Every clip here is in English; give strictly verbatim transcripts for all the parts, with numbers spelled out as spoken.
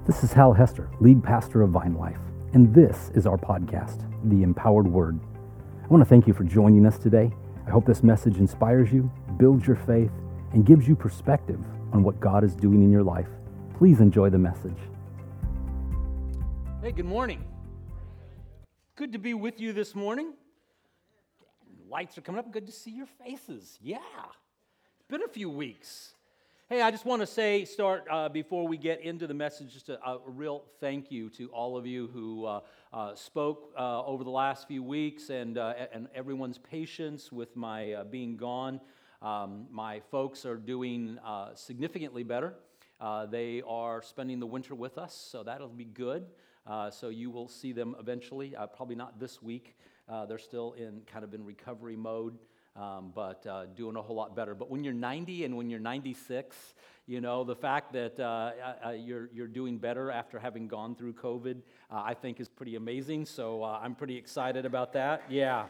This is Hal Hester, lead pastor of Vine Life, and this is our podcast, The Empowered Word. I want to thank you for joining us today. I hope this message inspires you, builds your faith, and gives you perspective on what God is doing in your life. Please enjoy the message. Hey, good morning. Good to be with you this morning. Lights are coming up. Good to see your faces. Yeah, it's been a few weeks. Hey, I just want to say, start uh, before we get into the message, just a, a real thank you to all of you who uh, uh, spoke uh, over the last few weeks and uh, and everyone's patience with my uh, being gone. Um, my folks are doing uh, significantly better. Uh, they are spending the winter with us, so that'll be good. Uh, so you will see them eventually, uh, probably not this week. Uh, they're still in kind of in recovery mode. Um, but uh, doing a whole lot better. But when you're ninety and when you're ninety-six, you know, the fact that uh, uh, you're you're doing better after having gone through COVID, uh, I think is pretty amazing. So uh, I'm pretty excited about that. Yeah.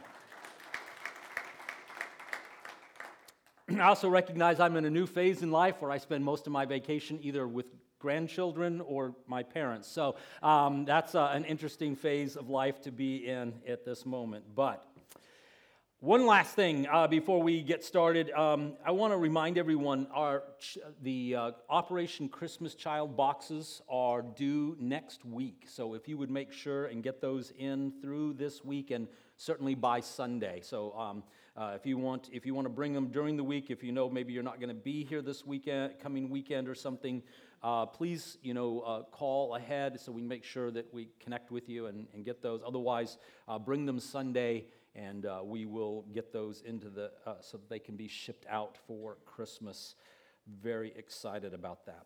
I also recognize I'm in a new phase in life where I spend most of my vacation either with grandchildren or my parents. So um, that's uh, an interesting phase of life to be in at this moment. But one last thing uh, before we get started, um, I want to remind everyone our ch- the uh, Operation Christmas Child boxes are due next week. So if you would make sure and get those in through this week and certainly by Sunday. So um, uh, if you want if you want to bring them during the week, if you know maybe you're not going to be here this weekend, coming weekend or something, uh, please you know uh, call ahead so we make sure that we connect with you and, and get those. Otherwise, uh, bring them Sunday. And uh, we will get those into the, uh, so that they can be shipped out for Christmas. Very excited about that.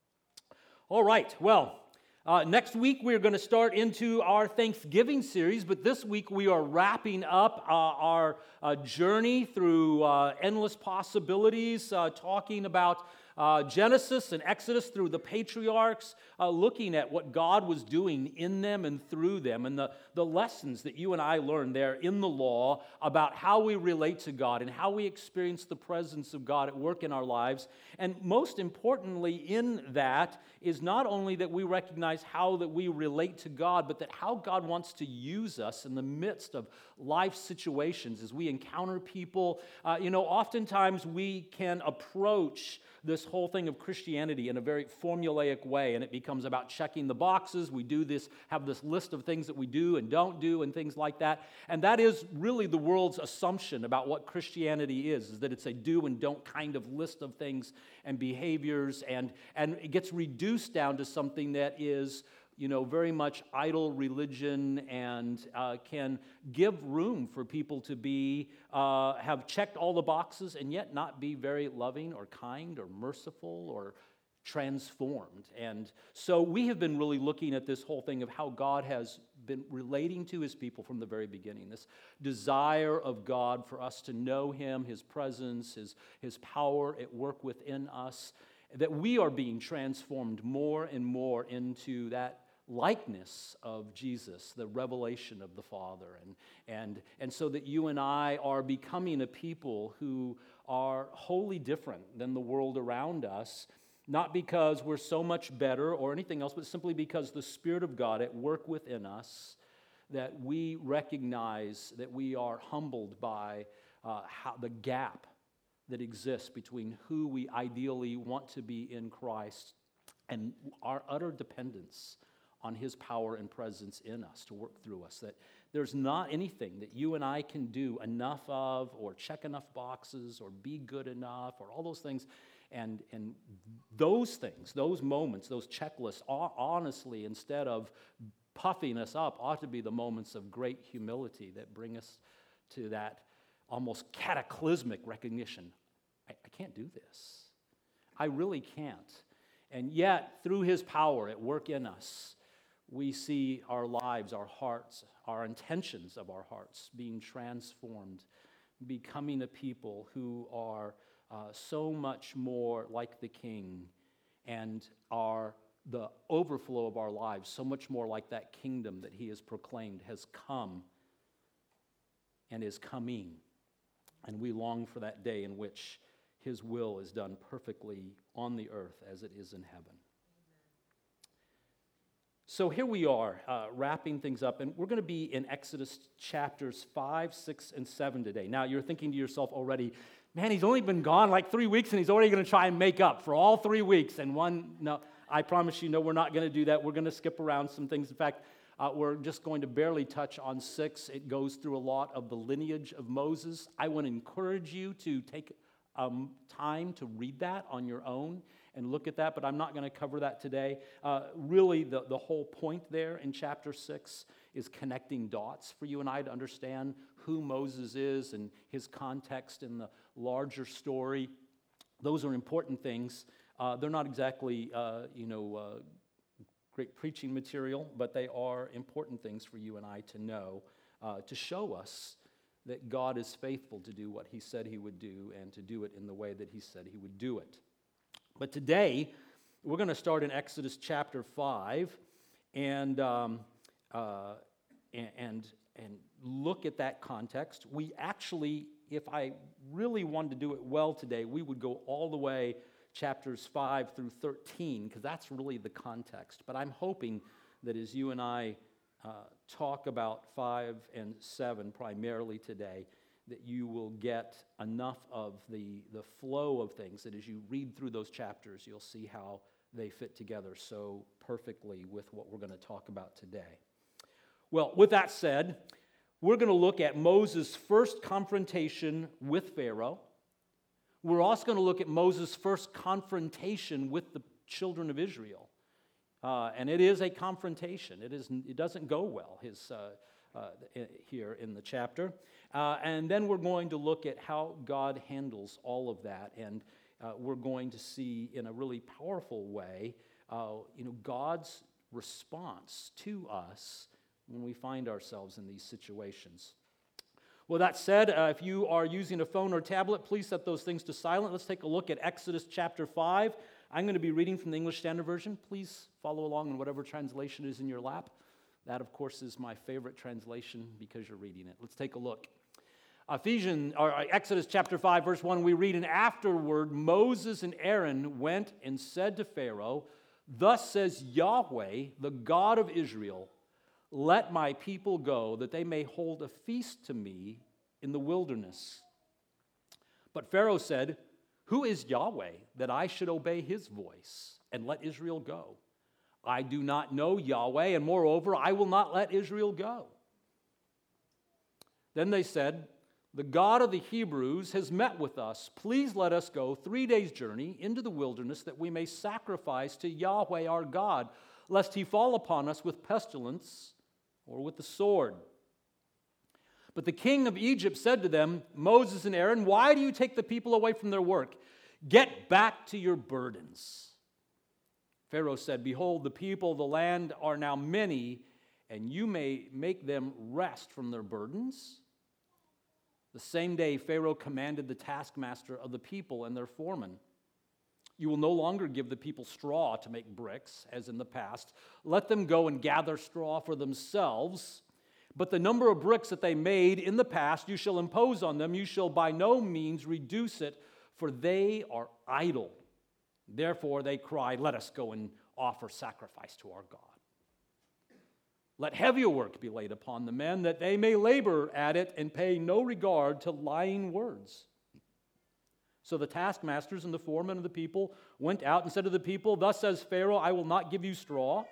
All right, well, uh, next week we're going to start into our Thanksgiving series, but this week we are wrapping up uh, our uh, journey through uh, endless possibilities, uh, talking about Uh, Genesis and Exodus through the patriarchs, uh, looking at what God was doing in them and through them, and the, the lessons that you and I learned there in the law about how we relate to God and how we experience the presence of God at work in our lives. And most importantly in that is not only that we recognize how that we relate to God, but that how God wants to use us in the midst of life situations as we encounter people. Uh, you know, oftentimes we can approach this whole thing of Christianity in a very formulaic way, and it becomes about checking the boxes. We do this, have this list of things that we do and don't do and things like that, and that is really the world's assumption about what Christianity is, is that it's a do and don't kind of list of things and behaviors, and, and it gets reduced down to something that is you know, very much idle religion and uh, can give room for people to be, uh, have checked all the boxes and yet not be very loving or kind or merciful or transformed. And so we have been really looking at this whole thing of how God has been relating to His people from the very beginning. This desire of God for us to know Him, His presence, His, His power at work within us, that we are being transformed more and more into that likeness of Jesus, the revelation of the Father, and and and so that you and I are becoming a people who are wholly different than the world around us, not because we're so much better or anything else, but simply because the Spirit of God at work within us, that we recognize that we are humbled by uh, how the gap that exists between who we ideally want to be in Christ and our utter dependence on His power and presence in us to work through us, that there's not anything that you and I can do enough of or check enough boxes or be good enough or all those things. And, and those things, those moments, those checklists, honestly, instead of puffing us up, ought to be the moments of great humility that bring us to that almost cataclysmic recognition. I, I can't do this. I really can't. And yet, through His power at work in us, we see our lives, our hearts, our intentions of our hearts being transformed, becoming a people who are uh, so much more like the King, and are the overflow of our lives so much more like that kingdom that He has proclaimed has come and is coming. And we long for that day in which His will is done perfectly on the earth as it is in heaven. So here we are, uh, wrapping things up, and we're going to be in Exodus chapters five, six, and seven today. Now, you're thinking to yourself already, man, he's only been gone like three weeks, and he's already going to try and make up for all three weeks. And one, no, I promise you, no, we're not going to do that. We're going to skip around some things. In fact, uh, we're just going to barely touch on six. It goes through a lot of the lineage of Moses. I want to encourage you to take um, time to read that on your own and look at that, but I'm not going to cover that today. Uh, really, the, the whole point there in chapter six is connecting dots for you and I to understand who Moses is and his context in the larger story. Those are important things. Uh, they're not exactly, uh, you know, uh, great preaching material, but they are important things for you and I to know, uh, to show us that God is faithful to do what he said he would do and to do it in the way that he said he would do it. But today, we're going to start in Exodus chapter five and, um, uh, and, and look at that context. We actually, if I really wanted to do it well today, we would go all the way chapters five through thirteen, because that's really the context. But I'm hoping that as you and I uh, talk about five and seven primarily today, that you will get enough of the, the flow of things that as you read through those chapters, you'll see how they fit together so perfectly with what we're going to talk about today. Well, with that said, we're going to look at Moses' first confrontation with Pharaoh. We're also going to look at Moses' first confrontation with the children of Israel. Uh, and it is a confrontation. It, is, it doesn't go well, his uh, Uh, here in the chapter. Uh, and then we're going to look at how God handles all of that. And uh, we're going to see in a really powerful way, uh, you know, God's response to us when we find ourselves in these situations. Well, that said, uh, if you are using a phone or tablet, please set those things to silent. Let's take a look at Exodus chapter five. I'm going to be reading from the English Standard Version. Please follow along in whatever translation is in your lap. That, of course, is my favorite translation because you're reading it. Let's take a look. Ephesians, or Exodus chapter five, verse one, we read, "And afterward Moses and Aaron went and said to Pharaoh, 'Thus says Yahweh, the God of Israel, let my people go, that they may hold a feast to me in the wilderness.' But Pharaoh said, 'Who is Yahweh, that I should obey his voice and let Israel go? I do not know Yahweh, and moreover, I will not let Israel go.' Then they said, 'The God of the Hebrews has met with us. Please let us go three days' journey into the wilderness, that we may sacrifice to Yahweh our God, lest he fall upon us with pestilence or with the sword.' But the king of Egypt said to them, 'Moses and Aaron, why do you take the people away from their work? Get back to your burdens.' Pharaoh said, 'Behold, the people of the land are now many, and you may make them rest from their burdens.' The same day Pharaoh commanded the taskmaster of the people and their foreman, 'You will no longer give the people straw to make bricks, as in the past. Let them go and gather straw for themselves. But the number of bricks that they made in the past you shall impose on them. You shall by no means reduce it, for they are idle.' Therefore they cried, 'Let us go and offer sacrifice to our God. Let heavier work be laid upon the men, that they may labor at it and pay no regard to lying words.' So the taskmasters and the foremen of the people went out and said to the people, 'Thus says Pharaoh, I will not give you straw.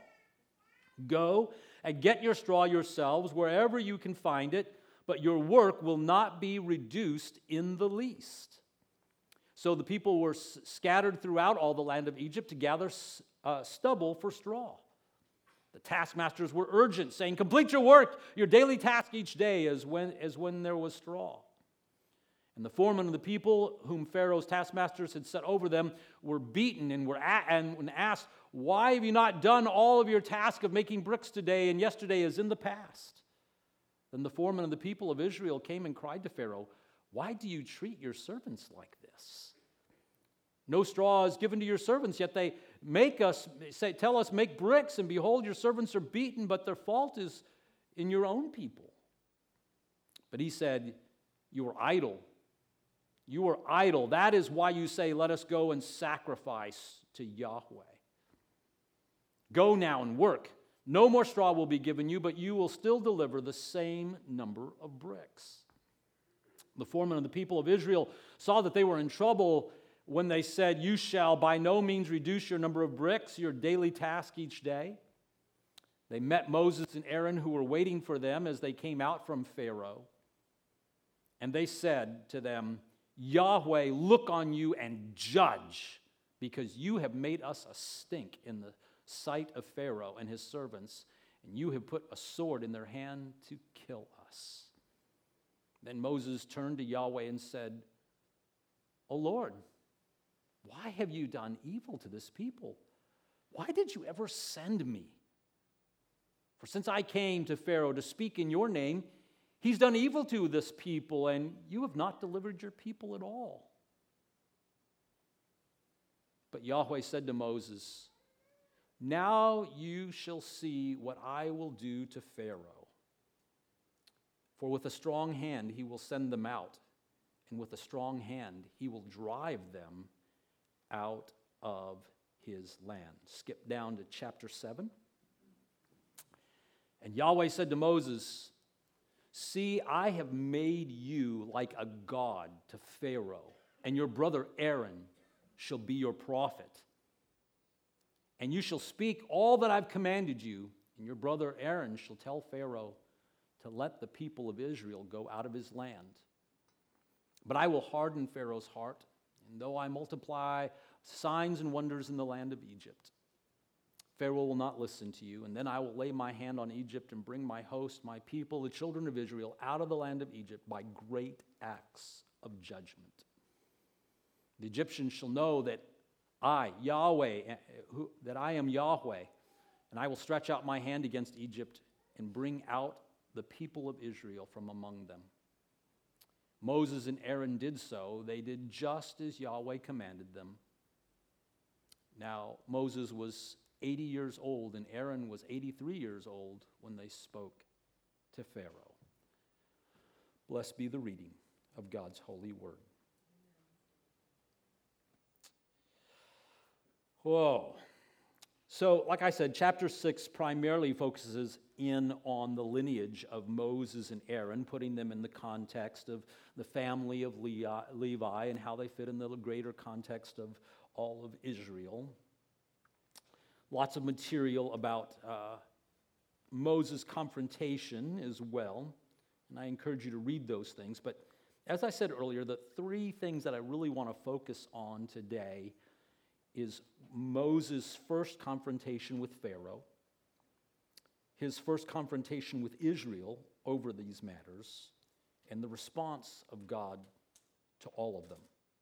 Go and get your straw yourselves wherever you can find it, but your work will not be reduced in the least.' So the people were scattered throughout all the land of Egypt to gather uh, stubble for straw. The taskmasters were urgent, saying, 'Complete your work, your daily task each day, as when, as when there was straw.' And the foremen of the people, whom Pharaoh's taskmasters had set over them, were beaten and were a- and asked, 'Why have you not done all of your task of making bricks today and yesterday as in the past?' Then the foremen of the people of Israel came and cried to Pharaoh, 'Why do you treat your servants like this? No straw is given to your servants, yet they make us say, tell us, make bricks, and behold, your servants are beaten, but their fault is in your own people.' But he said, 'You are idle. You are idle. That is why you say, let us go and sacrifice to Yahweh. Go now and work, No more straw will be given you, but you will still deliver the same number of bricks. The foreman of the people of Israel saw that they were in trouble when they said, you shall by no means reduce your number of bricks, your daily task each day. They met Moses and Aaron, who were waiting for them as they came out from Pharaoh. And they said to them, Yahweh, look on you and judge, because you have made us a stink in the sight of Pharaoh and his servants, and you have put a sword in their hand to kill us. Then Moses turned to Yahweh and said, O Lord, why have you done evil to this people? Why did you ever send me? For since I came to Pharaoh to speak in your name, he's done evil to this people, and you have not delivered your people at all. But Yahweh said to Moses, now you shall see what I will do to Pharaoh. For with a strong hand he will send them out, and with a strong hand he will drive them out of his land. Skip down to chapter seven. And Yahweh said to Moses, see, I have made you like a god to Pharaoh, and your brother Aaron shall be your prophet. And you shall speak all that I've commanded you, and your brother Aaron shall tell Pharaoh to let the people of Israel go out of his land. But I will harden Pharaoh's heart, and though I multiply signs and wonders in the land of Egypt, Pharaoh will not listen to you, and then I will lay my hand on Egypt and bring my host, my people, the children of Israel, out of the land of Egypt by great acts of judgment. The Egyptians shall know that I, Yahweh, who, that I am Yahweh, and I will stretch out my hand against Egypt and bring out the people of Israel from among them. Moses and Aaron did so. They did just as Yahweh commanded them. Now, Moses was eighty years old, and Aaron was eighty-three years old when they spoke to Pharaoh. Blessed be the reading of God's holy word. Whoa. So, like I said, chapter six primarily focuses in on the lineage of Moses and Aaron, putting them in the context of the family of Levi and how they fit in the greater context of all of Israel. Lots of material about uh, Moses' confrontation as well, and I encourage you to read those things. But as I said earlier, the three things that I really want to focus on today is Moses' first confrontation with Pharaoh, his first confrontation with Israel over these matters, and the response of God to all of them.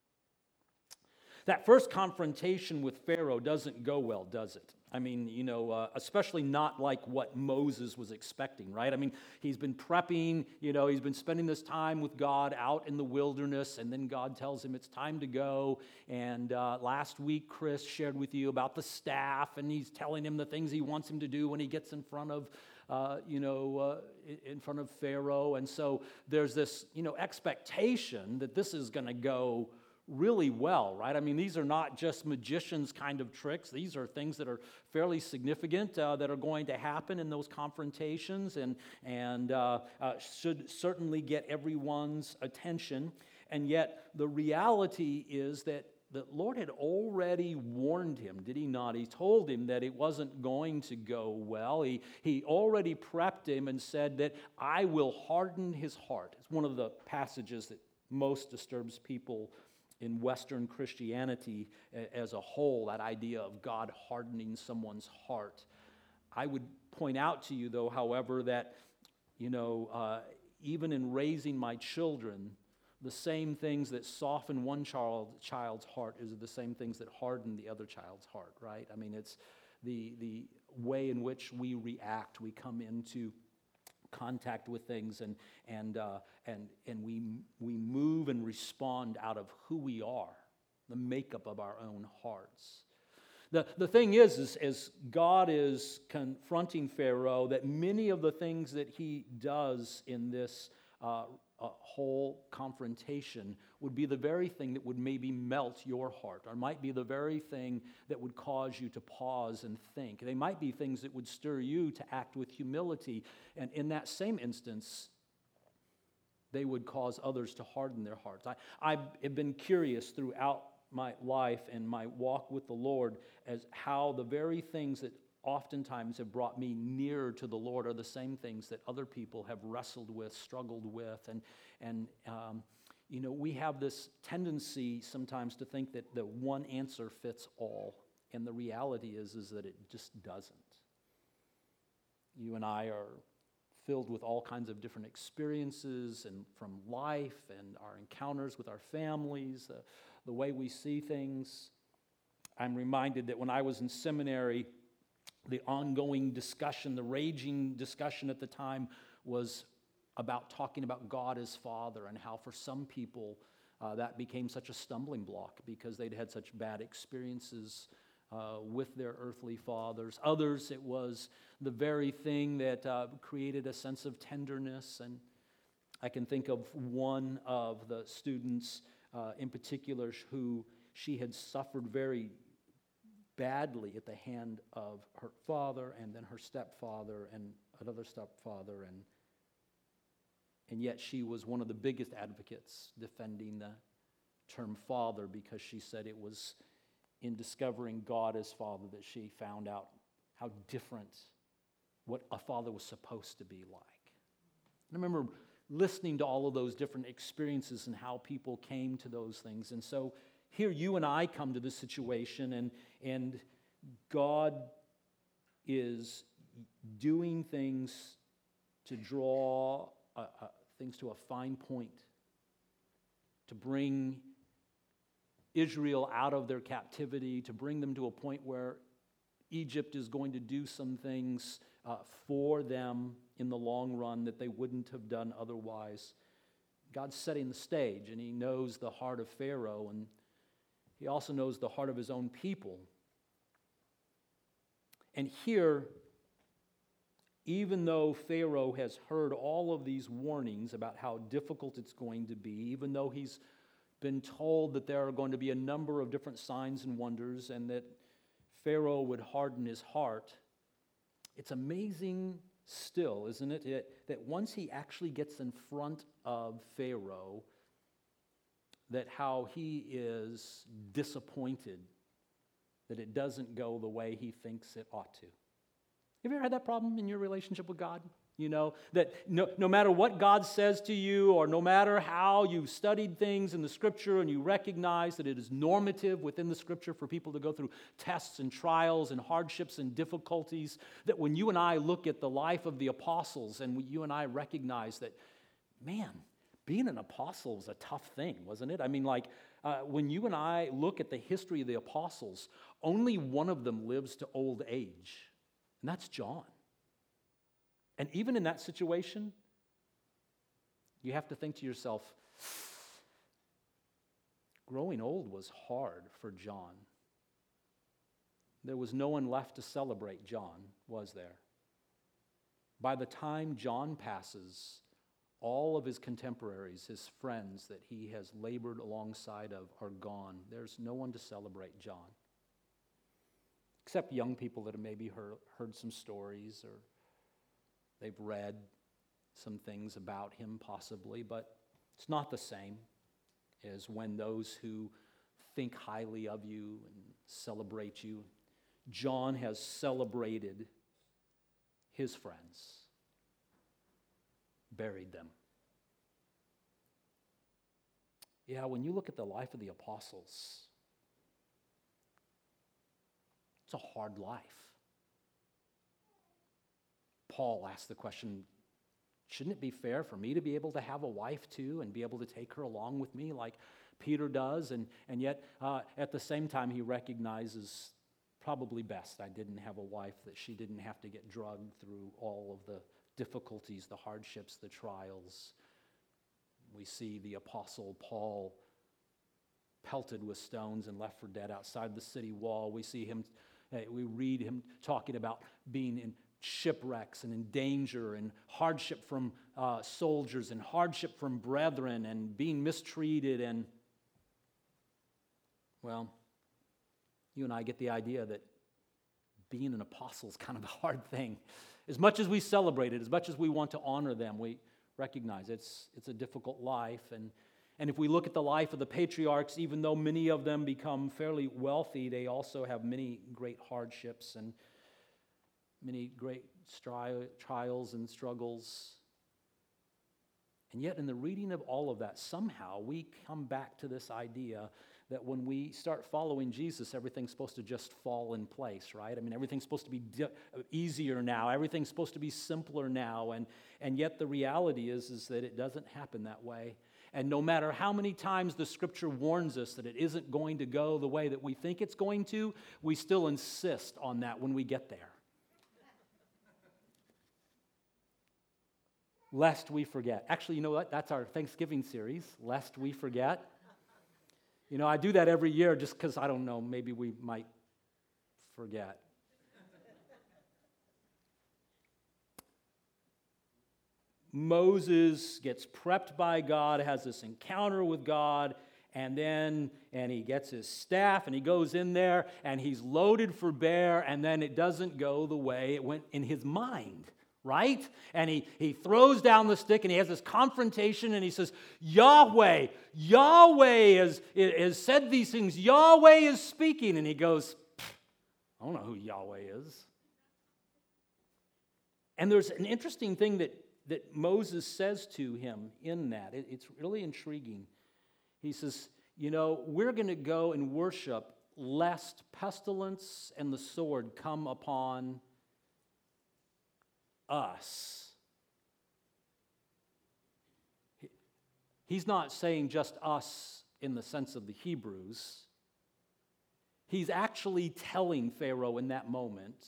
That first confrontation with Pharaoh doesn't go well, does it? I mean, you know, uh, especially not like what Moses was expecting, right? I mean, he's been prepping, you know, he's been spending this time with God out in the wilderness, and then God tells him it's time to go. And uh, last week, Chris shared with you about the staff, and he's telling him the things he wants him to do when he gets in front of, uh, you know, uh, in front of Pharaoh. And so there's this, you know, expectation that this is going to go really well, right? I mean, these are not just magicians kind of tricks. These are things that are fairly significant uh, that are going to happen in those confrontations and, and uh, uh, should certainly get everyone's attention. And yet the reality is that the Lord had already warned him, did he not? He told him that it wasn't going to go well. He, he already prepped him and said that I will harden his heart. It's one of the passages that most disturbs people in Western Christianity as a whole, that idea of God hardening someone's heart. I would point out to you, though, however, that, you know, uh, even in raising my children, the same things that soften one child, child's heart is the same things that harden the other child's heart, right? I mean, it's the, the way in which we react. We come into contact with things, and and uh, and and we we move and respond out of who we are, the makeup of our own hearts. The the thing is, is, as God is confronting Pharaoh, that many of the things that he does in this uh, a whole confrontation would be the very thing that would maybe melt your heart, or might be the very thing that would cause you to pause and think. They might be things that would stir you to act with humility, and in that same instance, they would cause others to harden their hearts. I, I have been curious throughout my life and my walk with the Lord as how the very things that oftentimes have brought me nearer to the Lord are the same things that other people have wrestled with, struggled with, and and um, you know, we have this tendency sometimes to think that the one answer fits all, and the reality is is that it just doesn't. You and I are filled with all kinds of different experiences and from life and our encounters with our families, uh, the way we see things. I'm reminded that when I was in seminary, the ongoing discussion, the raging discussion at the time was about talking about God as Father, and how for some people uh, that became such a stumbling block because they'd had such bad experiences uh, with their earthly fathers. Others, it was the very thing that uh, created a sense of tenderness. And I can think of one of the students uh, in particular who she had suffered very badly at the hand of her father and then her stepfather and another stepfather, and and yet she was one of the biggest advocates defending the term father, because she said it was in discovering God as Father that she found out how different what a father was supposed to be like. And I remember listening to all of those different experiences and how people came to those things. And so here you and I come to this situation, and, and God is doing things to draw a, a, things to a fine point, to bring Israel out of their captivity, to bring them to a point where Egypt is going to do some things uh, for them in the long run that they wouldn't have done otherwise. God's setting the stage, and He knows the heart of Pharaoh, and He also knows the heart of His own people. And here, even though Pharaoh has heard all of these warnings about how difficult it's going to be, even though he's been told that there are going to be a number of different signs and wonders, and that Pharaoh would harden his heart, it's amazing still, isn't it, it that once he actually gets in front of Pharaoh, that how he is disappointed that it doesn't go the way he thinks it ought to. Have you ever had that problem in your relationship with God? You know, that no, no matter what God says to you, or no matter how you've studied things in the Scripture and you recognize that it is normative within the Scripture for people to go through tests and trials and hardships and difficulties, that when you and I look at the life of the apostles and you and I recognize that, man, being an apostle was a tough thing, wasn't it? I mean, like, uh, when you and I look at the history of the apostles, only one of them lives to old age, and that's John. And even in that situation, you have to think to yourself, growing old was hard for John. There was no one left to celebrate John, was there? By the time John passes, all of his contemporaries, his friends that he has labored alongside of, are gone. There's no one to celebrate John, except young people that have maybe heard, heard some stories, or they've read some things about him possibly, but it's not the same as when those who think highly of you and celebrate you. John has celebrated his friends, buried them. Yeah, when you look at the life of the apostles, it's a hard life. Paul asked the question, shouldn't it be fair for me to be able to have a wife too and be able to take her along with me like Peter does? And, and yet, uh, at the same time, he recognizes probably best I didn't have a wife, that she didn't have to get drugged through all of the difficulties, the hardships, the trials. We see the Apostle Paul pelted with stones and left for dead outside the city wall. We see him, uh, we read him talking about being in shipwrecks and in danger and hardship from uh, soldiers and hardship from brethren and being mistreated and, well, you and I get the idea that being an apostle is kind of a hard thing. As much as we celebrate it, as much as we want to honor them, we recognize it's it's a difficult life. And, and if we look at the life of the patriarchs, even though many of them become fairly wealthy, they also have many great hardships and many great stri- trials and struggles. And yet in the reading of all of that, somehow we come back to this idea that when we start following Jesus, everything's supposed to just fall in place, right? I mean, everything's supposed to be di- easier now. Everything's supposed to be simpler now. And, and yet the reality is, is that it doesn't happen that way. And no matter how many times the Scripture warns us that it isn't going to go the way that we think it's going to, we still insist on that when we get there. Lest we forget. Actually, you know what? That's our Thanksgiving series, Lest We Forget. You know, I do that every year just because, I don't know, maybe we might forget. Moses gets prepped by God, has this encounter with God, and then, and he gets his staff, and he goes in there, and he's loaded for bear, and then it doesn't go the way it went in his mind. Right? And he, he throws down the stick and he has this confrontation and he says, Yahweh, Yahweh has, has said these things. Yahweh is speaking. And he goes, I don't know who Yahweh is. And there's an interesting thing that, that Moses says to him in that. It, it's really intriguing. He says, you know, we're going to go and worship lest pestilence and the sword come upon us. He's not saying just us in the sense of the Hebrews. He's actually telling Pharaoh in that moment,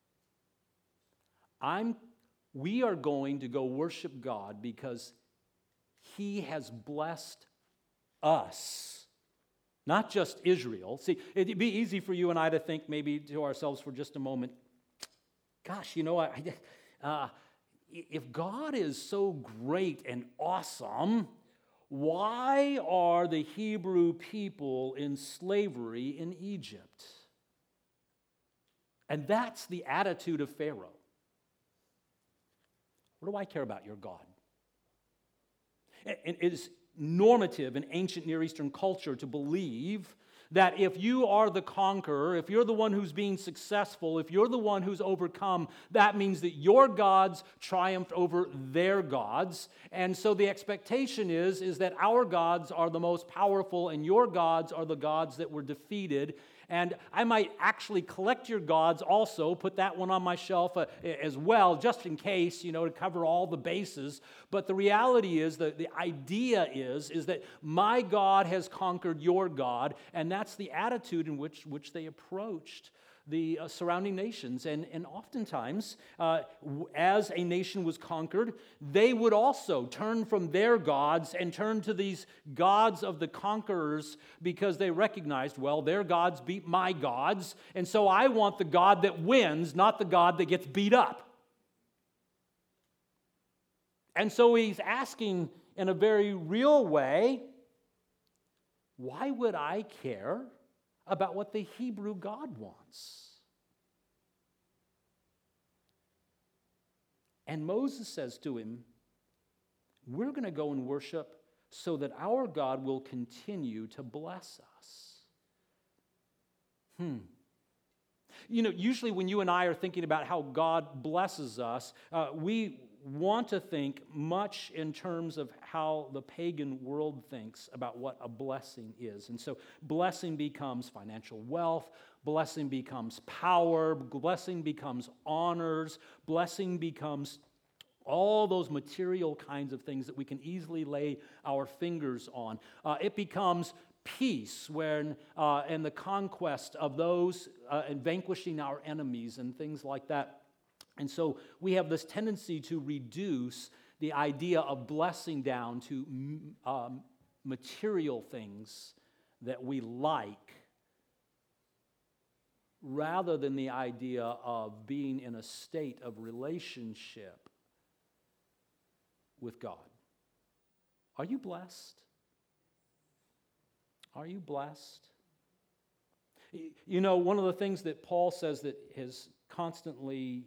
I'm, we are going to go worship God because He has blessed us. Not just Israel. See, it'd be easy for you and I to think maybe to ourselves for just a moment, gosh, you know, I, uh, if God is so great and awesome, why are the Hebrew people in slavery in Egypt? And that's the attitude of Pharaoh. What do I care about your God? And it is normative in ancient Near Eastern culture to believe that if you are the conqueror, if you're the one who's being successful, if you're the one who's overcome, that means that your gods triumphed over their gods. And so the expectation is, is that our gods are the most powerful and your gods are the gods that were defeated. And I might actually collect your gods also, put that one on my shelf uh, as well, just in case, you know, to cover all the bases. But the reality is, that the idea is, is that my God has conquered your God, and that's the attitude in which, which they approached the uh, surrounding nations. And, and oftentimes, uh, w- as a nation was conquered, they would also turn from their gods and turn to these gods of the conquerors because they recognized, well, their gods beat my gods, and so I want the God that wins, not the God that gets beat up. And so he's asking in a very real way, why would I care about what the Hebrew God wants? And Moses says to him, we're going to go and worship so that our God will continue to bless us. Hmm. You know, usually when you and I are thinking about how God blesses us, uh, we want to think much in terms of how the pagan world thinks about what a blessing is. And so blessing becomes financial wealth, blessing becomes power, blessing becomes honors, blessing becomes all those material kinds of things that we can easily lay our fingers on. Uh, it becomes peace when, uh, and the conquest of those uh, and vanquishing our enemies and things like that. And so we have this tendency to reduce the idea of blessing down to um, material things that we like. rather than the idea of being in a state of relationship with God. Are you blessed? Are you blessed? You know, one of the things that Paul says that has constantly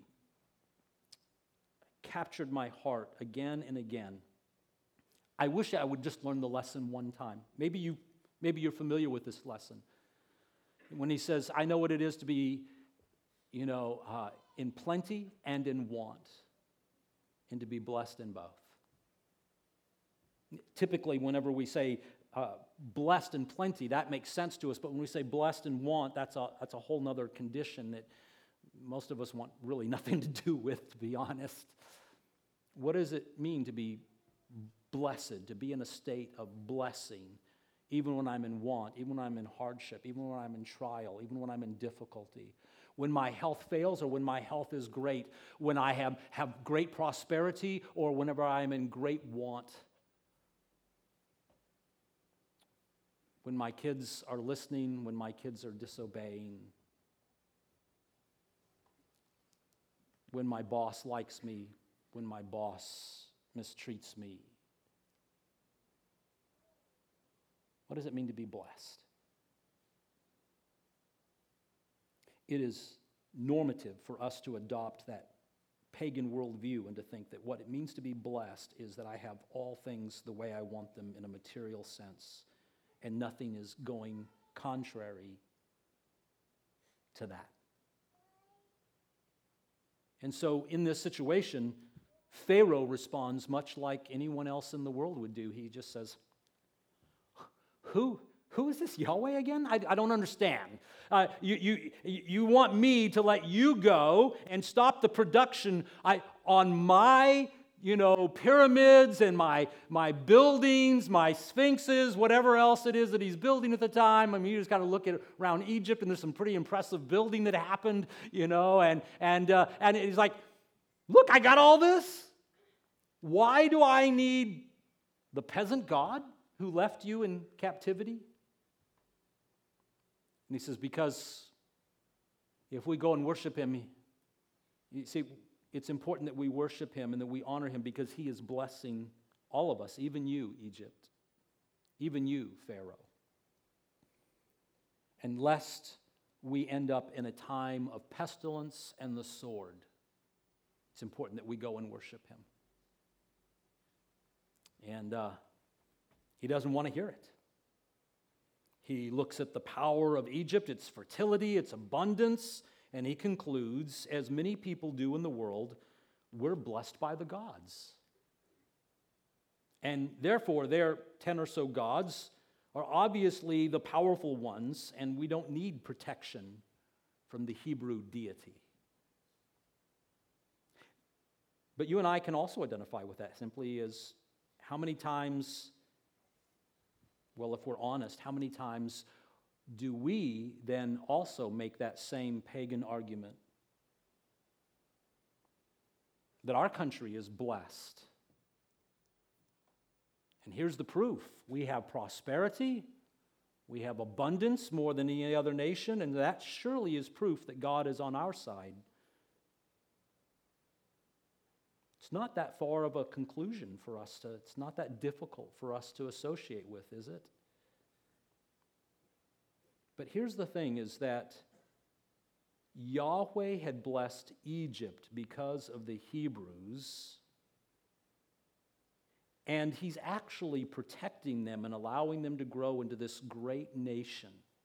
captured my heart again and again. I wish I would just learn the lesson one time. Maybe you, maybe you're familiar with this lesson. When he says, I know what it is to be, you know, uh, in plenty and in want, and to be blessed in both. Typically, whenever we say uh, blessed in plenty, that makes sense to us. But when we say blessed in want, that's a, that's a whole other condition that most of us want really nothing to do with, to be honest. What does it mean to be blessed, to be in a state of blessing, even when I'm in want, even when I'm in hardship, even when I'm in trial, even when I'm in difficulty? When my health fails or when my health is great, when I have, have great prosperity or whenever I'm in great want. When my kids are listening, when my kids are disobeying. When my boss likes me, when my boss mistreats me. What does it mean to be blessed? It is normative for us to adopt that pagan worldview and to think that what it means to be blessed is that I have all things the way I want them in a material sense, and nothing is going contrary to that. And so in this situation, Pharaoh responds much like anyone else in the world would do. He just says, Who, who is this Yahweh again? I, I don't understand. Uh, you, you, you want me to let you go and stop the production I, on my, you know, pyramids and my, my buildings, my sphinxes, whatever else it is that he's building at the time. I mean, you just got to look at around Egypt, and there's some pretty impressive building that happened, you know, and and uh, and he's like, look, I got all this. Why do I need the peasant God who left you in captivity? And he says, because if we go and worship him, you see, it's important that we worship him and that we honor him because he is blessing all of us, even you, Egypt, even you, Pharaoh. And lest we end up in a time of pestilence and the sword, it's important that we go and worship him. And uh, he doesn't want to hear it. He looks at the power of Egypt, its fertility, its abundance, and he concludes, as many people do in the world, we're blessed by the gods. And therefore, their ten or so gods are obviously the powerful ones, and we don't need protection from the Hebrew deity. But you and I can also identify with that simply as how many times, well, if we're honest, how many times do we then also make that same pagan argument that our country is blessed? And here's the proof. We have prosperity, we have abundance more than any other nation, and that surely is proof that God is on our side. It's not that far of a conclusion for us to, it's not that difficult for us to associate with, is it? But here's the thing, is that Yahweh had blessed Egypt because of the Hebrews, and he's actually protecting them and allowing them to grow into this great nation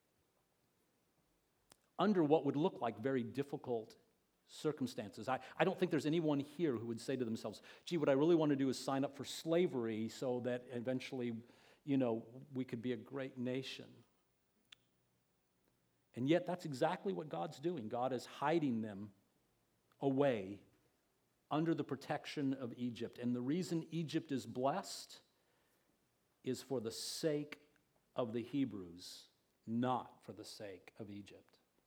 under what would look like very difficult circumstances. I, I don't think there's anyone here who would say to themselves, gee, what I really want to do is sign up for slavery so that eventually, you know, we could be a great nation. And yet that's exactly what God's doing. God is hiding them away under the protection of Egypt. And the reason Egypt is blessed is for the sake of the Hebrews, not for the sake of Egypt.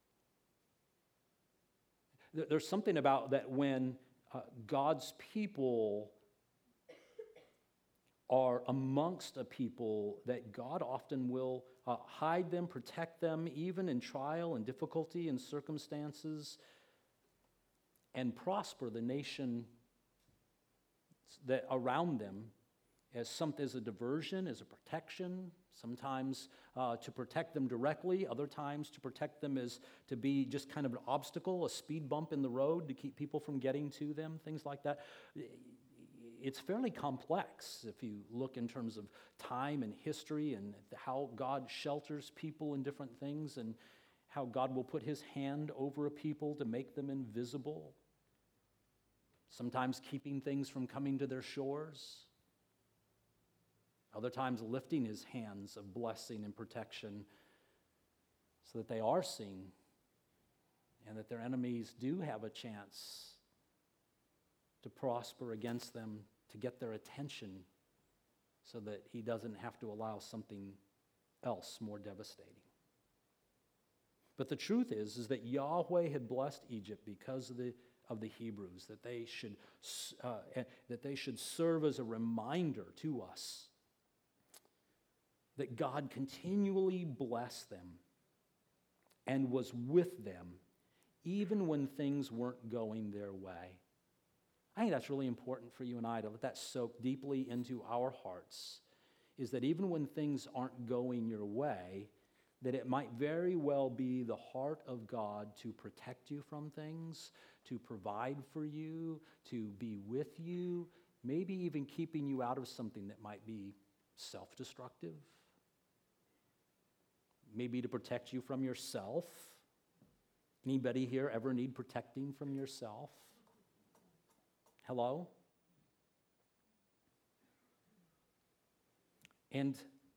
There's something about that when uh, God's people are amongst a people that God often will uh, hide them, protect them, even in trial and difficulty and circumstances, and prosper the nation that around them as something as a diversion, as a protection, sometimes uh, to protect them directly, other times to protect them as to be just kind of an obstacle, a speed bump in the road to keep people from getting to them, things like that. It's fairly complex if you look in terms of time and history and how God shelters people in different things and how God will put his hand over a people to make them invisible, sometimes keeping things from coming to their shores, other times lifting his hands of blessing and protection so that they are seen and that their enemies do have a chance to prosper against them, to get their attention so that he doesn't have to allow something else more devastating. But the truth is, is that Yahweh had blessed Egypt because of the, of the Hebrews, that they should, uh, that they should serve as a reminder to us that God continually blessed them and was with them even when things weren't going their way. I think that's really important for you and I to let that soak deeply into our hearts, is that even when things aren't going your way, that it might very well be the heart of God to protect you from things, to provide for you, to be with you, maybe even keeping you out of something that might be self-destructive, maybe to protect you from yourself. Anybody here ever need protecting from yourself? Hello? And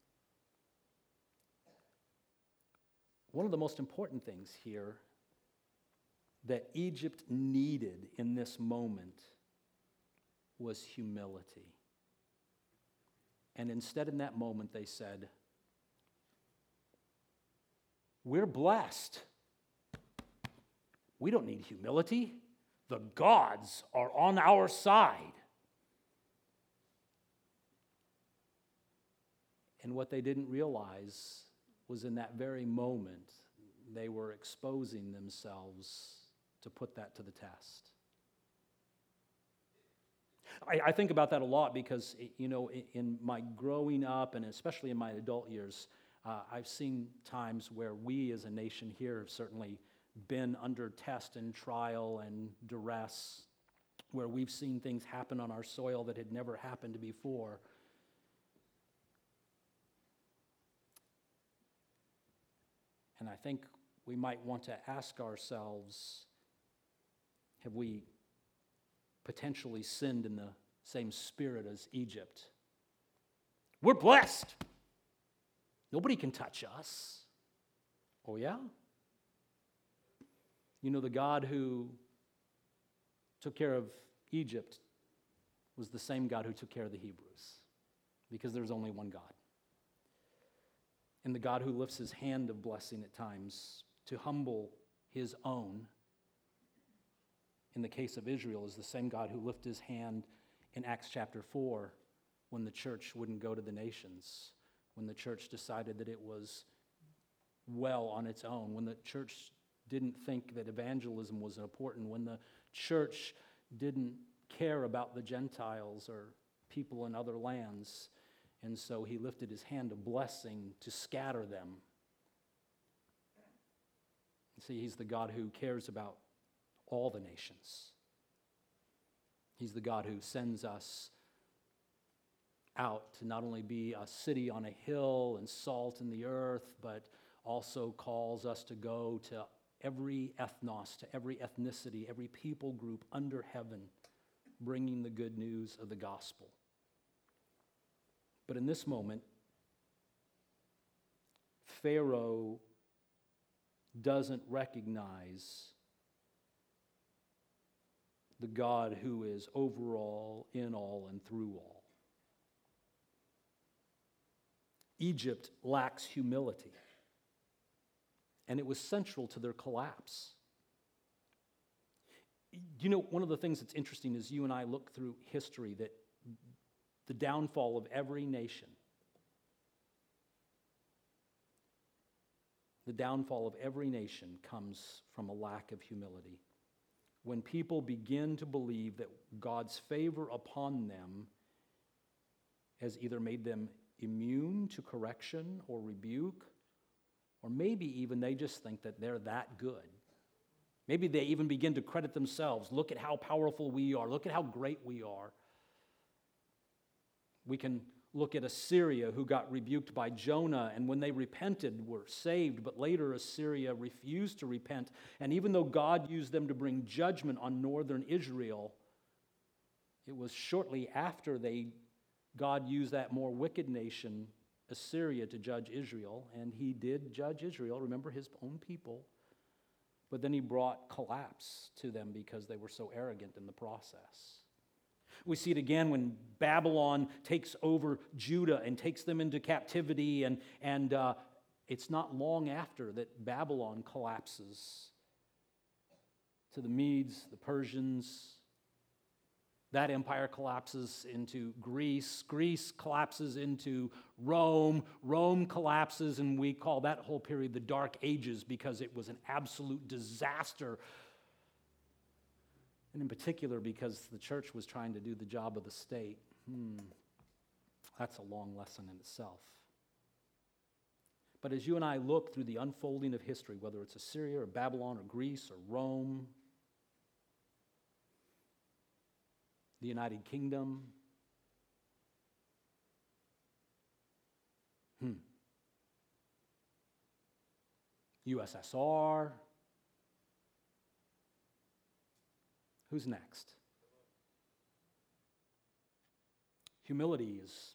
one of the most important things here that Egypt needed in this moment was humility. And instead, in that moment, they said, "We're blessed. We don't need humility. The gods are on our side." And what they didn't realize was in that very moment, they were exposing themselves to put that to the test. I, I think about that a lot because, you know, in, in my growing up and especially in my adult years, uh, I've seen times where we as a nation here have certainly been under test and trial and duress, where we've seen things happen on our soil that had never happened before. And I think we might want to ask ourselves, have we potentially sinned in the same spirit as Egypt? We're blessed. Nobody can touch us. Oh, yeah? You know, the God who took care of Egypt was the same God who took care of the Hebrews, because there's only one God. And the God who lifts his hand of blessing at times to humble his own, in the case of Israel, is the same God who lifted his hand in Acts chapter four when the church wouldn't go to the nations, when the church decided that it was well on its own, when the church didn't think that evangelism was important, when the church didn't care about the Gentiles or people in other lands. And so he lifted his hand of blessing to scatter them. See, he's the God who cares about all the nations. He's the God who sends us out to not only be a city on a hill and salt in the earth, but also calls us to go to every ethnos, to every ethnicity, every people group under heaven, bringing the good news of the gospel. But in this moment, Pharaoh doesn't recognize the God who is over all, in all, and through all. Egypt lacks humility, and it was central to their collapse. You know, one of the things that's interesting is you and I look through history that the downfall of every nation. The downfall of every nation comes from a lack of humility. When people begin to believe that God's favor upon them has either made them immune to correction or rebuke, or maybe even they just think that they're that good. Maybe they even begin to credit themselves. Look at how powerful we are. Look at how great we are. We can look at Assyria, who got rebuked by Jonah, and when they repented were saved, but later Assyria refused to repent. And even though God used them to bring judgment on northern Israel, it was shortly after they God used that more wicked nation, Assyria, to judge Israel, and he did judge Israel, remember, his own people, but then he brought collapse to them because they were so arrogant in the process. We see it again when Babylon takes over Judah and takes them into captivity, and, and uh, it's not long after that Babylon collapses to the Medes, the Persians. That empire collapses into Greece. Greece collapses into Rome. Rome collapses, and we call that whole period the Dark Ages because it was an absolute disaster. And in particular, because the church was trying to do the job of the state. Hmm. That's a long lesson in itself. But as you and I look through the unfolding of history, whether it's Assyria or Babylon or Greece or Rome, the United Kingdom, hmm. U S S R, who's next? Humility is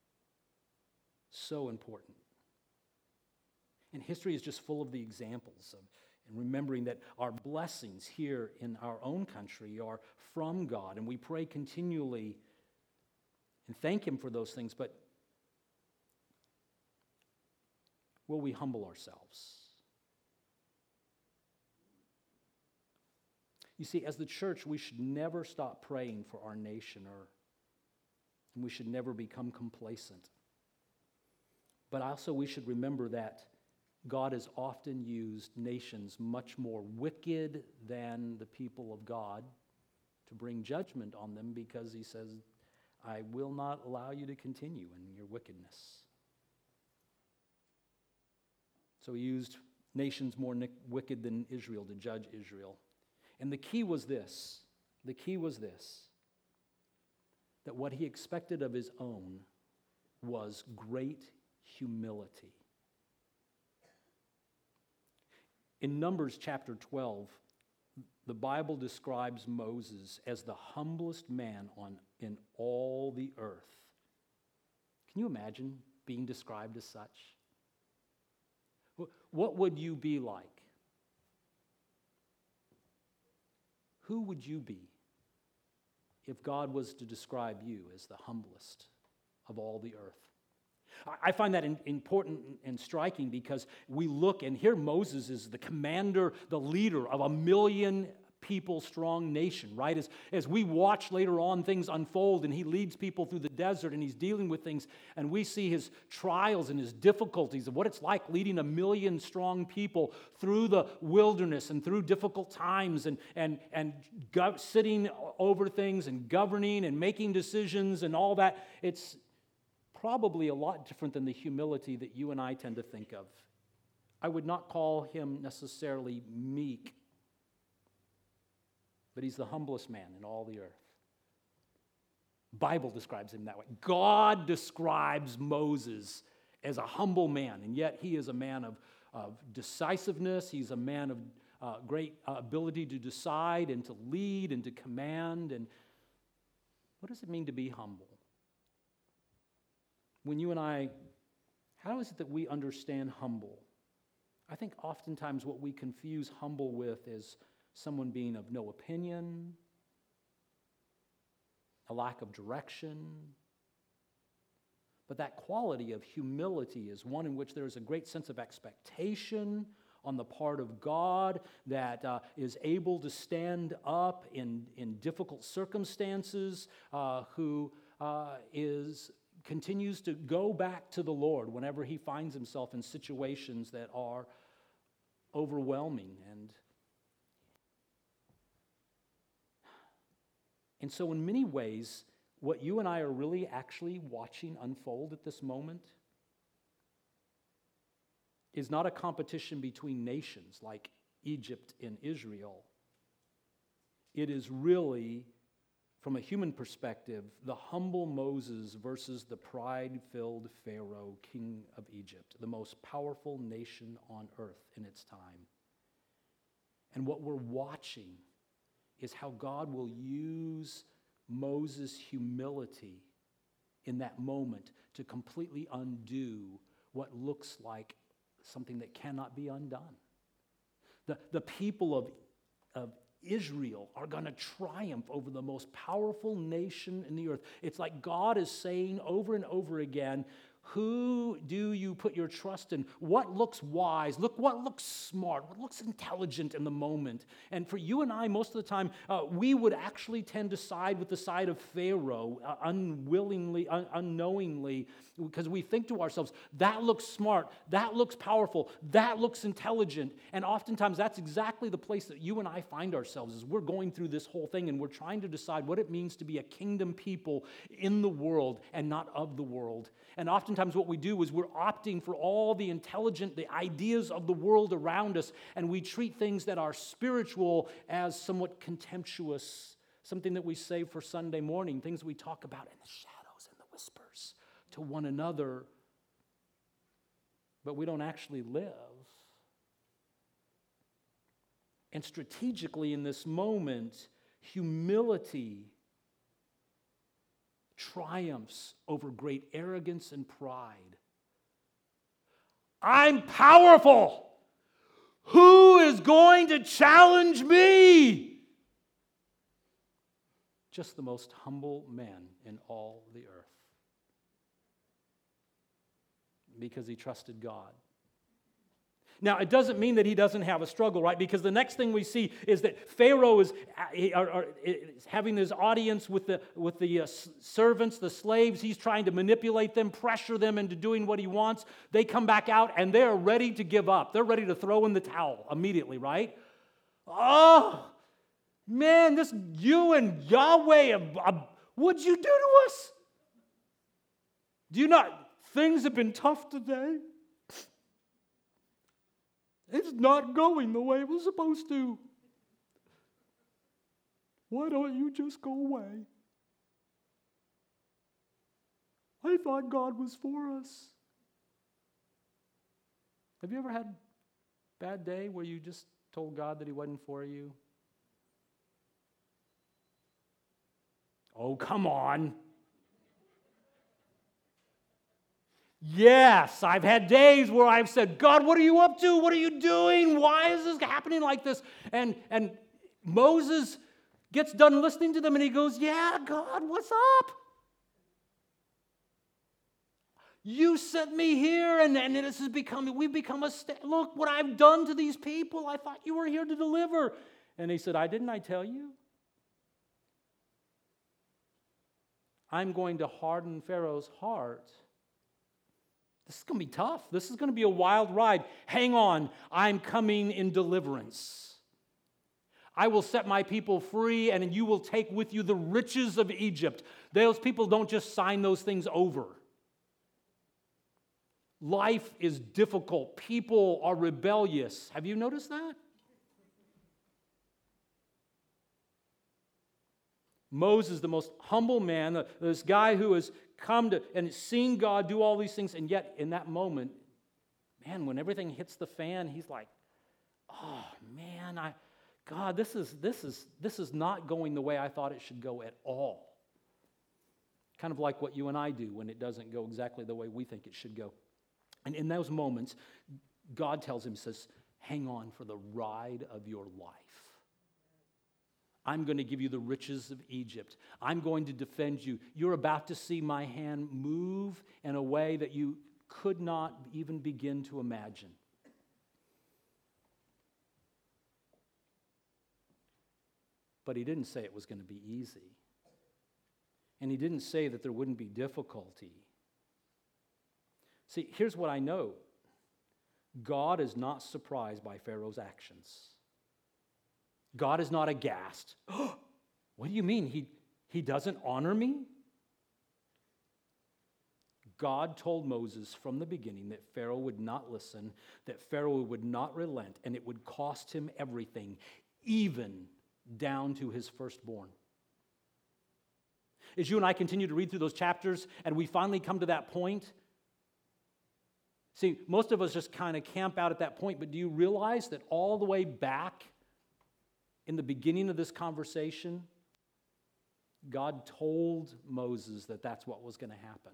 so important. And history is just full of the examples of, and remembering that our blessings here in our own country are from God, and we pray continually and thank Him for those things, but will we humble ourselves? You see, as the church, we should never stop praying for our nation, or and we should never become complacent. But also we should remember that God has often used nations much more wicked than the people of God to bring judgment on them, because He says, I will not allow you to continue in your wickedness. So He used nations more wicked than Israel to judge Israel. And the key was this, the key was this, that what He expected of His own was great humility. In Numbers chapter twelve, the Bible describes Moses as the humblest man on in all the earth. Can you imagine being described as such? What would you be like? Who would you be if God was to describe you as the humblest of all the earth? I find that important and striking because we look, and here Moses is the commander, the leader of a million people strong nation, right? As, as we watch later on things unfold, and he leads people through the desert, and he's dealing with things, and we see his trials and his difficulties of what it's like leading a million strong people through the wilderness and through difficult times, and, and, and go, sitting over things and governing and making decisions and all that. It's probably a lot different than the humility that you and I tend to think of. I would not call him necessarily meek, but he's the humblest man in all the earth. Bible describes him that way. God describes Moses as a humble man, and yet he is a man of, of decisiveness. He's a man of uh, great uh, ability to decide and to lead and to command. And what does it mean to be humble? When you and I, how is it that we understand humble? I think oftentimes what we confuse humble with is someone being of no opinion, a lack of direction. But that quality of humility is one in which there is a great sense of expectation on the part of God that uh, is able to stand up in, in difficult circumstances, uh, who uh, is continues to go back to the Lord whenever he finds himself in situations that are overwhelming. And, and so in many ways, what you and I are really actually watching unfold at this moment is not a competition between nations like Egypt and Israel. It is really, from a human perspective, the humble Moses versus the pride-filled Pharaoh, king of Egypt, the most powerful nation on earth in its time. And what we're watching is how God will use Moses' humility in that moment to completely undo what looks like something that cannot be undone. The, the people of, of Israel are going to triumph over the most powerful nation in the earth. It's like God is saying over and over again, who do you put your trust in? What looks wise? Look, what looks smart? What looks intelligent in the moment? And for you and I, most of the time, uh, we would actually tend to side with the side of Pharaoh, uh, unwillingly, un- unknowingly, because we think to ourselves, that looks smart, that looks powerful, that looks intelligent. And oftentimes, that's exactly the place that you and I find ourselves, is we're going through this whole thing and we're trying to decide what it means to be a kingdom people in the world and not of the world. And oftentimes what we do is we're opting for all the intelligent, the ideas of the world around us, and we treat things that are spiritual as somewhat contemptuous, something that we save for Sunday morning, things we talk about in the shadows and the whispers to one another, but we don't actually live. And strategically in this moment, humility triumphs over great arrogance and pride. I'm powerful. Who is going to challenge me? Just the most humble man in all the earth. Because he trusted God. Now, it doesn't mean that he doesn't have a struggle, right? Because the next thing we see is that Pharaoh is, is having his audience with the, with the uh, servants, the slaves. He's trying to manipulate them, pressure them into doing what he wants. They come back out, and they're ready to give up. They're ready to throw in the towel immediately, right? Oh, man, this you and Yahweh, uh, what'd you do to us? Do you not? Things have been tough today. It's not going the way it was supposed to. Why don't you just go away? I thought God was for us. Have you ever had a bad day where you just told God that he wasn't for you? Oh, come on. Yes, I've had days where I've said, God, what are you up to? What are you doing? Why is this happening like this? And, and Moses gets done listening to them and he goes, yeah, God, what's up? You sent me here and, and this has become, we've become a, st- look what I've done to these people. I thought you were here to deliver. And he said, I didn't I tell you? I'm going to harden Pharaoh's heart. This is going to be tough. This is going to be a wild ride. Hang on. I'm coming in deliverance. I will set my people free, and you will take with you the riches of Egypt. Those people don't just sign those things over. Life is difficult. People are rebellious. Have you noticed that? Moses, the most humble man, this guy who has come to and seen God do all these things, and yet in that moment, man, when everything hits the fan, he's like, "Oh man, I, God, this is this is this is not going the way I thought it should go at all." Kind of like what you and I do when it doesn't go exactly the way we think it should go. And in those moments, God tells him, says, "Hang on for the ride of your life. I'm going to give you the riches of Egypt. I'm going to defend you. You're about to see my hand move in a way that you could not even begin to imagine." But he didn't say it was going to be easy. And he didn't say that there wouldn't be difficulty. See, here's what I know. God is not surprised by Pharaoh's actions. God is not aghast. What do you mean? He, he doesn't honor me? God told Moses from the beginning that Pharaoh would not listen, that Pharaoh would not relent, and it would cost him everything, even down to his firstborn. As you and I continue to read through those chapters and we finally come to that point, see, most of us just kind of camp out at that point, but do you realize that all the way back in the beginning of this conversation, God told Moses that that's what was going to happen?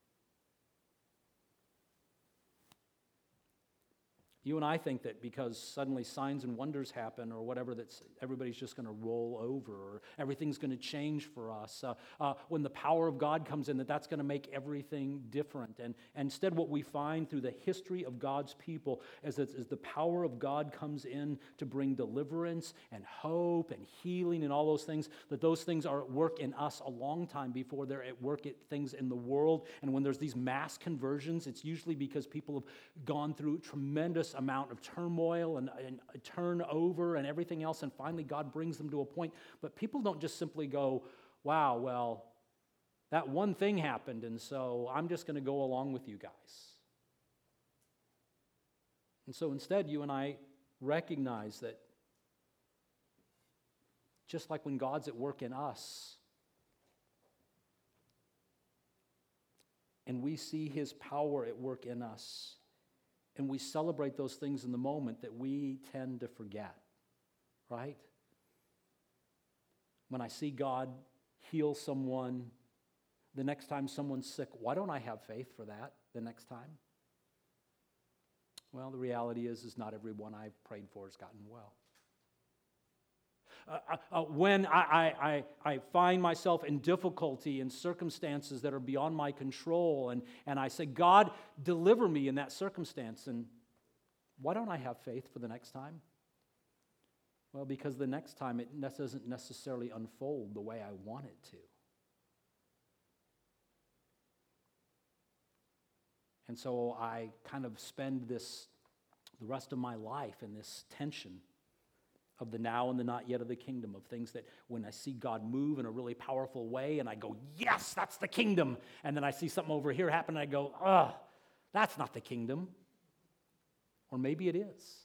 You and I think that because suddenly signs and wonders happen or whatever, that everybody's just going to roll over or everything's going to change for us. Uh, uh, when the power of God comes in, that that's going to make everything different. And, and instead what we find through the history of God's people is that as the power of God comes in to bring deliverance and hope and healing and all those things, that those things are at work in us a long time before they're at work at things in the world. And when there's these mass conversions, it's usually because people have gone through tremendous amount of turmoil and, and turnover and everything else, and finally God brings them to a point. But people don't just simply go, wow, well, that one thing happened, and so I'm just going to go along with you guys. And so instead, you and I recognize that just like when God's at work in us, and we see His power at work in us, and we celebrate those things in the moment, that we tend to forget, right? When I see God heal someone, the next time someone's sick, why don't I have faith for that the next time? Well, the reality is, is not everyone I've prayed for has gotten well. Uh, uh, when I, I, I find myself in difficulty and circumstances that are beyond my control, and, and I say, God, deliver me in that circumstance, and why don't I have faith for the next time? Well, because the next time it ne- doesn't necessarily unfold the way I want it to. And so I kind of spend this, the rest of my life in this tension of the now and the not yet of the kingdom, of things that when I see God move in a really powerful way and I go, yes, that's the kingdom. And then I see something over here happen and I go, ugh, that's not the kingdom. Or maybe it is.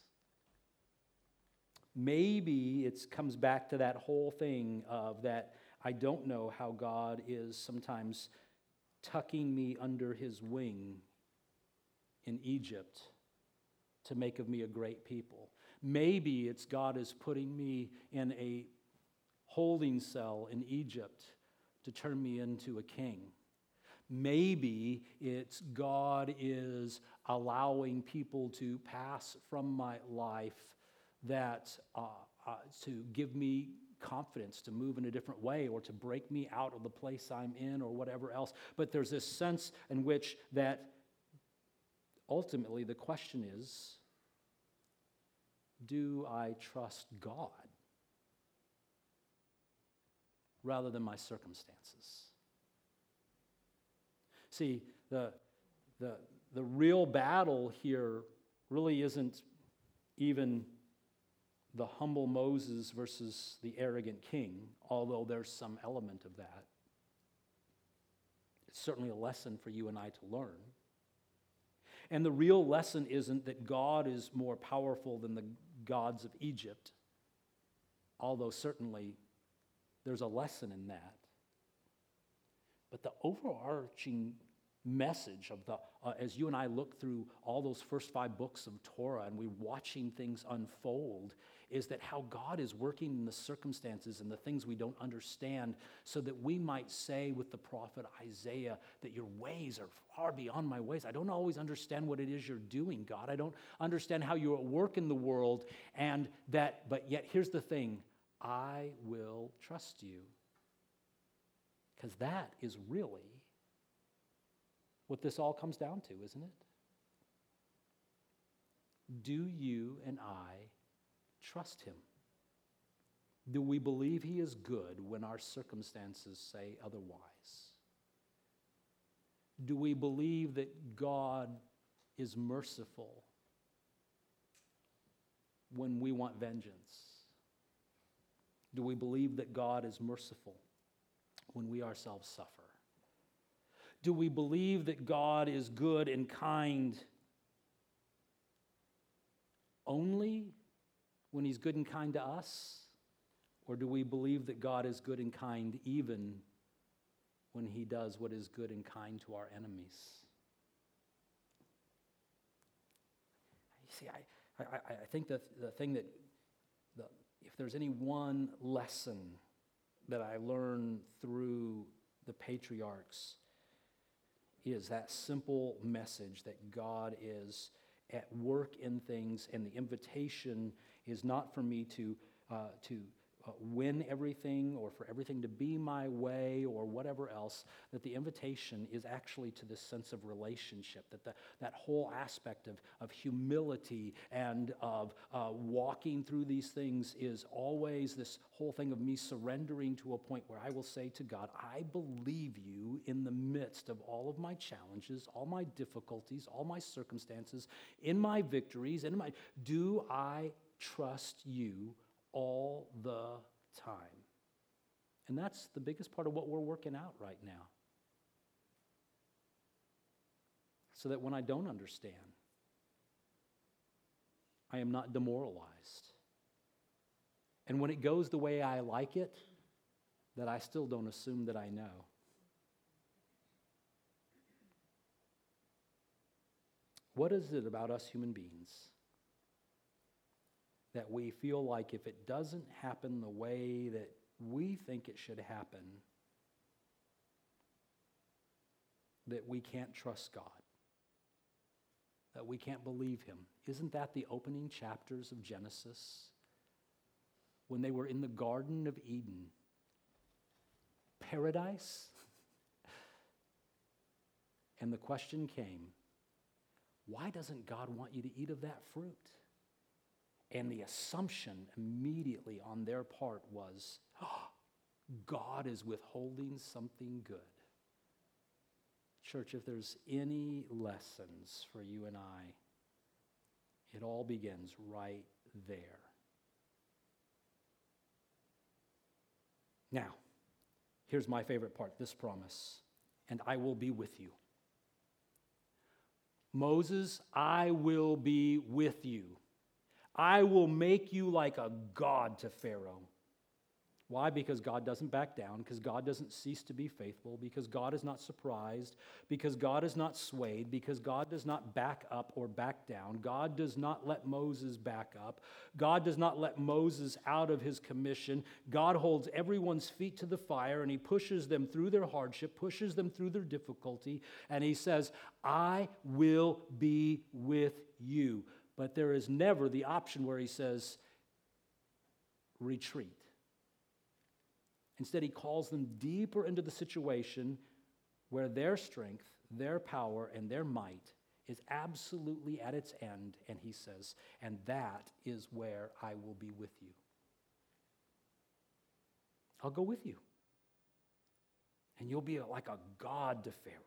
Maybe it comes back to that whole thing of that I don't know how God is sometimes tucking me under His wing in Egypt to make of me a great people. Maybe it's God is putting me in a holding cell in Egypt to turn me into a king. Maybe it's God is allowing people to pass from my life that uh, uh, to give me confidence to move in a different way or to break me out of the place I'm in or whatever else. But there's this sense in which that ultimately the question is, do I trust God rather than my circumstances? See, the, the, the real battle here really isn't even the humble Moses versus the arrogant king, although there's some element of that. It's certainly a lesson for you and I to learn. And the real lesson isn't that God is more powerful than the gods of Egypt, although certainly there's a lesson in that. But the overarching message of the, uh, as you and I look through all those first five books of Torah and we're watching things unfold, is that how God is working in the circumstances and the things we don't understand, so that we might say with the prophet Isaiah that your ways are far beyond my ways. I don't always understand what it is you're doing, God. I don't understand how you're at work in the world, and that, but yet here's the thing, I will trust you. Because that is really what this all comes down to, isn't it? Do you and I trust Him? Do we believe he is good when our circumstances say otherwise? Do we believe that God is merciful when we want vengeance? Do we believe that God is merciful when we ourselves suffer? Do we believe that God is good and kind only when he's good and kind to us? Or do we believe that God is good and kind even when he does what is good and kind to our enemies? You see, I, I, I think that the thing that, the, if there's any one lesson that I learned through the patriarchs, is that simple message that God is at work in things, and the invitation is not for me to uh, to uh, win everything or for everything to be my way or whatever else, that the invitation is actually to this sense of relationship, that the, that whole aspect of, of humility and of uh, walking through these things is always this whole thing of me surrendering to a point where I will say to God, I believe you in the midst of all of my challenges, all my difficulties, all my circumstances, in my victories, and in my, do I trust you all the time? And that's the biggest part of what we're working out right now. So that when I don't understand, I am not demoralized. And when it goes the way I like it, that I still don't assume that I know. What is it about us human beings that we feel like if it doesn't happen the way that we think it should happen, that we can't trust God, that we can't believe him? Isn't that the opening chapters of Genesis? When they were in the Garden of Eden, paradise, and the question came, why doesn't God want you to eat of that fruit? And the assumption immediately on their part was, oh, God is withholding something good. Church, if there's any lessons for you and I, it all begins right there. Now, here's my favorite part, this promise, and I will be with you. Moses, I will be with you. I will make you like a god to Pharaoh. Why? Because God doesn't back down, because God doesn't cease to be faithful, because God is not surprised, because God is not swayed, because God does not back up or back down. God does not let Moses back up. God does not let Moses out of his commission. God holds everyone's feet to the fire, and he pushes them through their hardship, pushes them through their difficulty, and he says, I will be with you. But there is never the option where he says, retreat. Instead, he calls them deeper into the situation where their strength, their power, and their might is absolutely at its end, and he says, and that is where I will be with you. I'll go with you. And you'll be like a god to Pharaoh.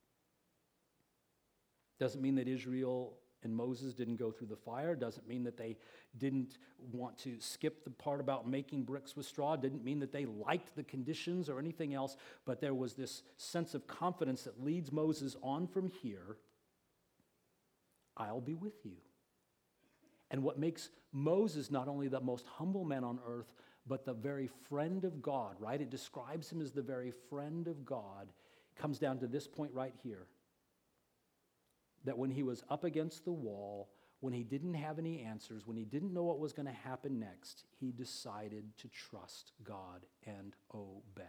Doesn't mean that Israel and Moses didn't go through the fire. Doesn't mean that they didn't want to skip the part about making bricks with straw. Didn't mean that they liked the conditions or anything else. But there was this sense of confidence that leads Moses on from here. I'll be with you. And what makes Moses not only the most humble man on earth, but the very friend of God, right? It describes him as the very friend of God. Comes down to this point right here. That when he was up against the wall, when he didn't have any answers, when he didn't know what was going to happen next, he decided to trust God and obey.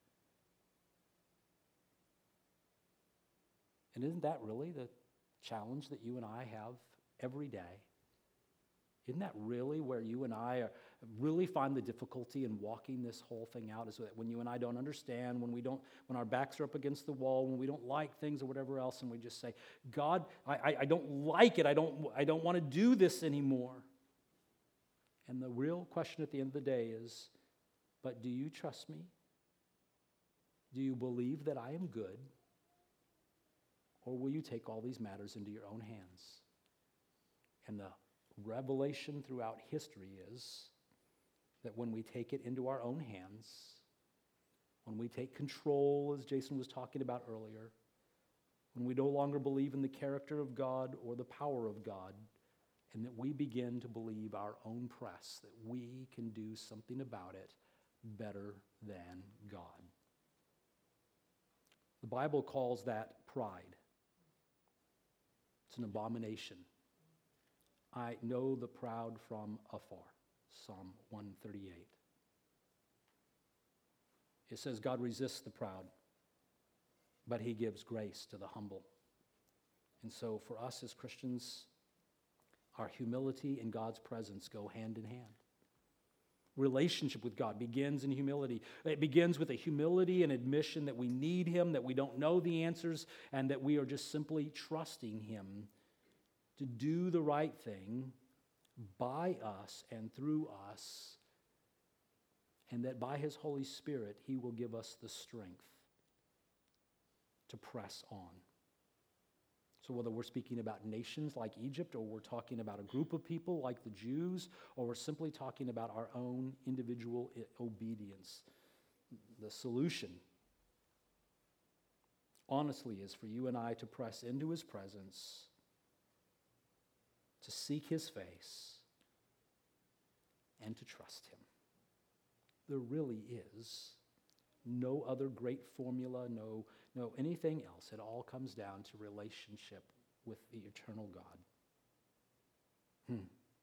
And isn't that really the challenge that you and I have every day? Isn't that really where you and I are, really find the difficulty in walking this whole thing out? Is that when you and I don't understand, when we don't, when our backs are up against the wall, when we don't like things or whatever else, and we just say, God, I, I, I don't like it. I don't, I don't want to do this anymore. And the real question at the end of the day is, But do you trust me? Do you believe that I am good? Or will you take all these matters into your own hands? And the revelation throughout history is that when we take it into our own hands, when we take control, as Jason was talking about earlier, when we no longer believe in the character of God or the power of God, and that we begin to believe our own press, that we can do something about it better than God. The Bible calls that pride. It's an abomination. I know the proud from afar. Psalm one thirty-eight. It says God resists the proud, but he gives grace to the humble. And so for us as Christians, our humility and God's presence go hand in hand. Relationship with God begins in humility. It begins with a humility and admission that we need him, that we don't know the answers, and that we are just simply trusting him to do the right thing by us and through us, and that by his Holy Spirit, he will give us the strength to press on. So whether we're speaking about nations like Egypt, or we're talking about a group of people like the Jews, or we're simply talking about our own individual obedience, the solution, honestly, is for you and I to press into his presence, to seek his face, and to trust him. There really is no other great formula, no, no anything else. It all comes down to relationship with the eternal God. Hmm.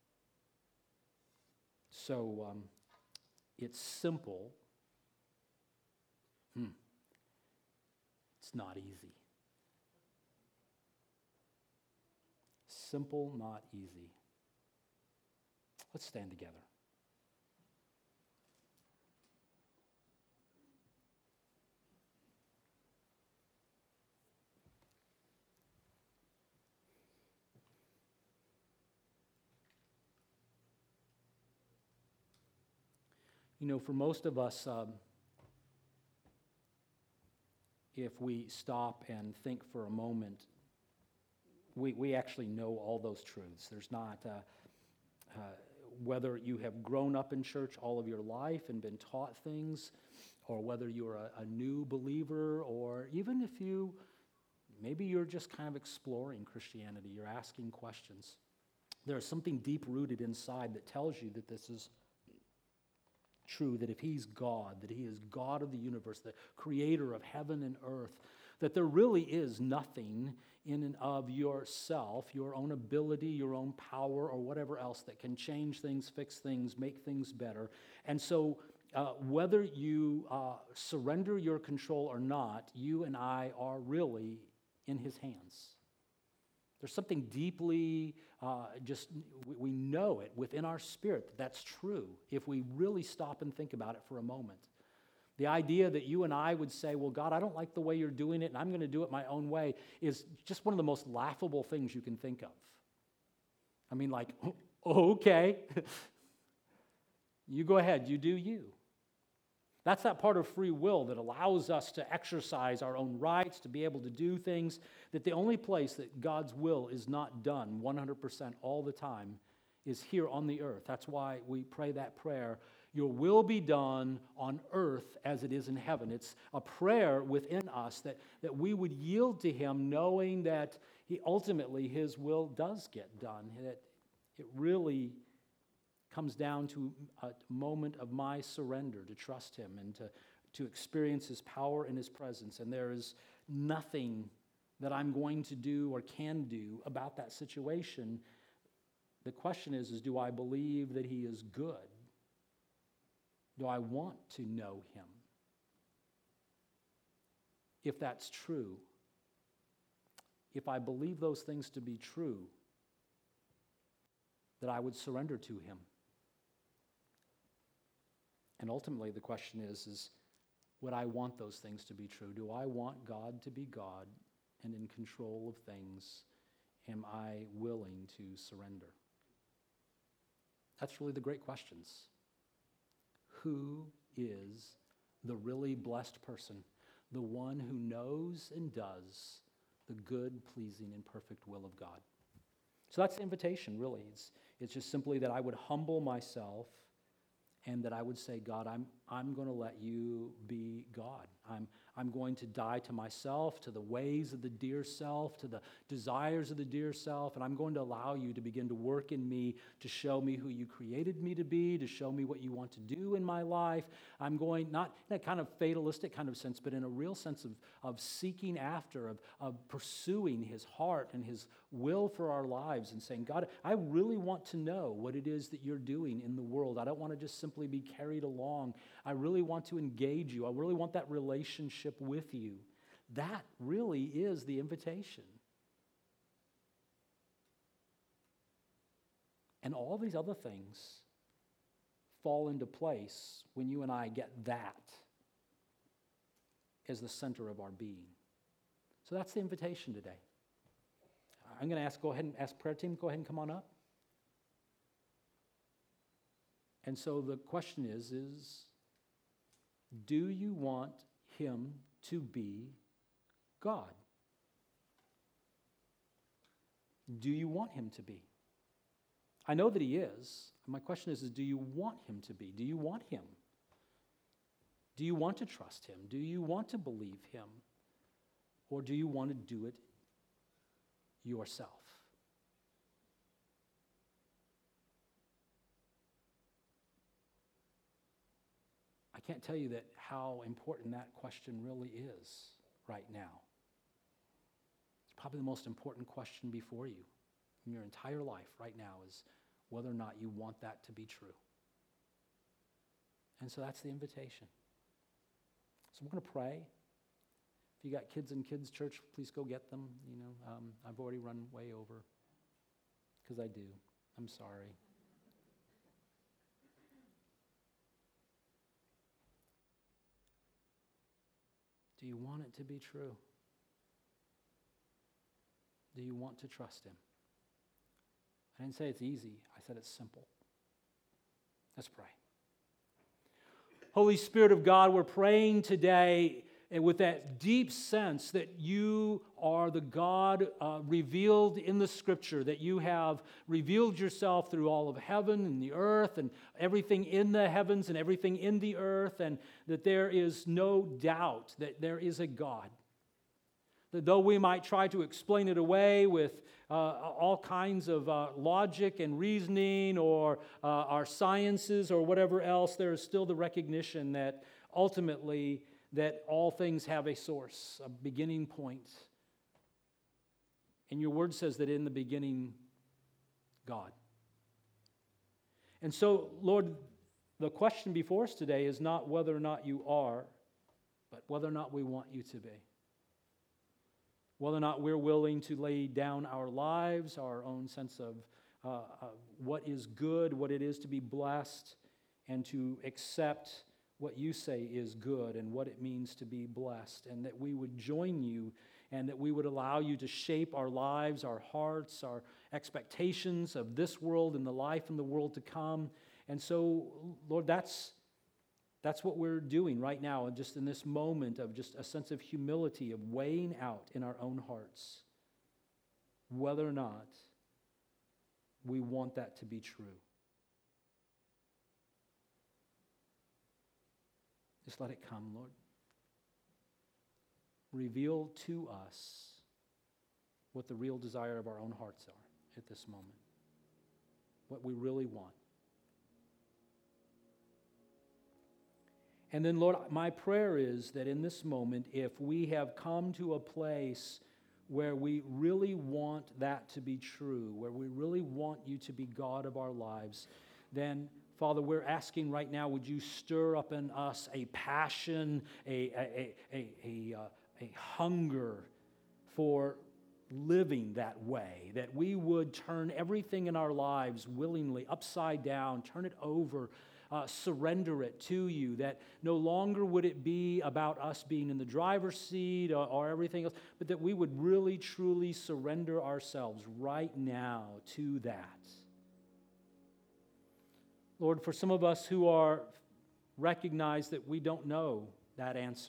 So um, it's simple. Hmm. It's not easy. Simple, not easy. Let's stand together. You know, for most of us, um, if we stop and think for a moment, we, we actually know all those truths. There's not, uh, uh, whether you have grown up in church all of your life and been taught things, or whether you're a, a new believer, or even if you, maybe you're just kind of exploring Christianity, you're asking questions. There's something deep-rooted inside that tells you that this is true, that if he's God, that he is God of the universe, the creator of heaven and earth, that there really is nothing in and of yourself, your own ability, your own power, or whatever else that can change things, fix things, make things better. And so uh, whether you uh, surrender your control or not, you and I are really in his hands. There's something deeply, uh, just, we know it within our spirit that that's true if we really stop and think about it for a moment. The idea that you and I would say, well, God, I don't like the way you're doing it, and I'm going to do it my own way, is just one of the most laughable things you can think of. I mean, like, oh, okay, you go ahead, you do you. That's that part of free will that allows us to exercise our own rights, to be able to do things, that the only place that God's will is not done one hundred percent all the time is here on the earth. That's why we pray that prayer, your will be done on earth as it is in heaven. It's a prayer within us that, that we would yield to him, knowing that he ultimately his will does get done, that it really comes down to a moment of my surrender to trust him and to, to experience his power and his presence. And there is nothing that I'm going to do or can do about that situation. The question is, is do I believe that he is good? Do I want to know him? If that's true, if I believe those things to be true, that I would surrender to him. And ultimately, the question is, is would I want those things to be true? Do I want God to be God and in control of things? Am I willing to surrender? That's really the great questions. Who is the really blessed person, the one who knows and does the good, pleasing, and perfect will of God. So that's the invitation, really. It's, it's just simply that I would humble myself and that I would say, God, I'm, I'm going to let you be God. I'm, I'm going to die to myself, to the ways of the dear self, to the desires of the dear self, and I'm going to allow you to begin to work in me, to show me who you created me to be, to show me what you want to do in my life. I'm going, not in a kind of fatalistic kind of sense, but in a real sense of, of seeking after, of, of pursuing his heart and his will for our lives and saying, God, I really want to know what it is that you're doing in the world. I don't want to just simply be carried along. I really want to engage you. I really want that relationship with you. That really is the invitation. And all these other things fall into place when you and I get that as the center of our being. So that's the invitation today. I'm going to ask, go ahead and ask prayer team, go ahead and come on up. And so the question is, is do you want him to be God? Do you want him to be? I know that he is. My question is, is do you want him to be? Do you want him? Do you want to trust him? Do you want to believe him? Or do you want to do it yourself? I can't tell you that how important that question really is right now. It's probably the most important question before you in your entire life right now is whether or not you want that to be true. And so that's the invitation. So we're going to pray. If you got kids in kids' church, please go get them. You know, um, I've already run way over because I do. I'm sorry. Do you want it to be true? Do you want to trust him? I didn't say it's easy. I said it's simple. Let's pray. Holy Spirit of God, we're praying today and with that deep sense that you are the God uh, revealed in the Scripture, that you have revealed yourself through all of heaven and the earth and everything in the heavens and everything in the earth, and that there is no doubt that there is a God. That though we might try to explain it away with uh, all kinds of uh, logic and reasoning or uh, our sciences or whatever else, there is still the recognition that ultimately that all things have a source, a beginning point. And your word says that in the beginning, God. And so, Lord, the question before us today is not whether or not you are, but whether or not we want you to be. Whether or not we're willing to lay down our lives, our own sense of uh, uh, what is good, what it is to be blessed, and to accept what you say is good and what it means to be blessed, and that we would join you and that we would allow you to shape our lives, our hearts, our expectations of this world and the life in the world to come. And so, Lord, that's That's what we're doing right now, and just in this moment of just a sense of humility, of weighing out in our own hearts whether or not we want that to be true. Just let it come, Lord. Reveal to us what the real desire of our own hearts are at this moment, what we really want. And then, Lord, my prayer is that in this moment, if we have come to a place where we really want that to be true, where we really want you to be God of our lives, then, Father, we're asking right now, would you stir up in us a passion, a, a, a, a, a, a hunger for living that way, that we would turn everything in our lives willingly upside down, turn it over, Uh, surrender it to you, that no longer would it be about us being in the driver's seat or, or everything else, but that we would really, truly surrender ourselves right now to that. Lord, for some of us who are recognize that we don't know that answer.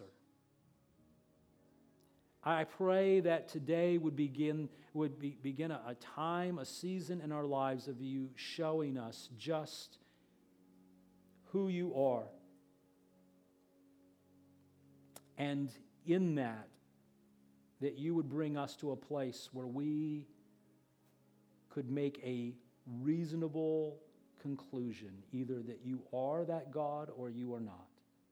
I pray that today would begin would be, begin a, a time, a season in our lives of you showing us just who you are. And in that, that you would bring us to a place where we could make a reasonable conclusion, either that you are that God or you are not.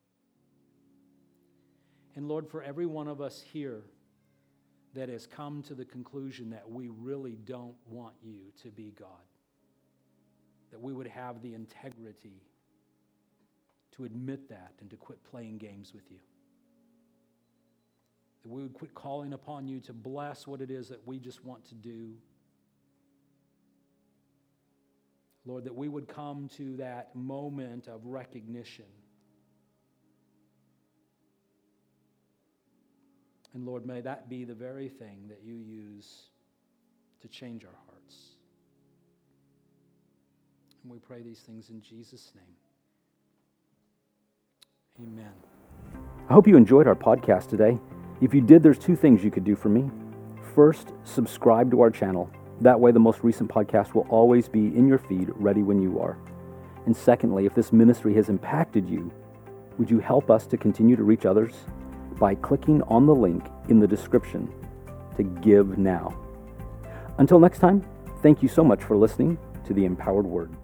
And Lord, for every one of us here that has come to the conclusion that we really don't want you to be God, that we would have the integrity to admit that and to quit playing games with you. That we would quit calling upon you to bless what it is that we just want to do. Lord, that we would come to that moment of recognition. And Lord, may that be the very thing that you use to change our hearts. And we pray these things in Jesus' name. Amen. I hope you enjoyed our podcast today. If you did, there's two things you could do for me. First, subscribe to our channel. That way the most recent podcast will always be in your feed, ready when you are. And secondly, if this ministry has impacted you, would you help us to continue to reach others by clicking on the link in the description to give now. Until next time, thank you so much for listening to the Empowered Word.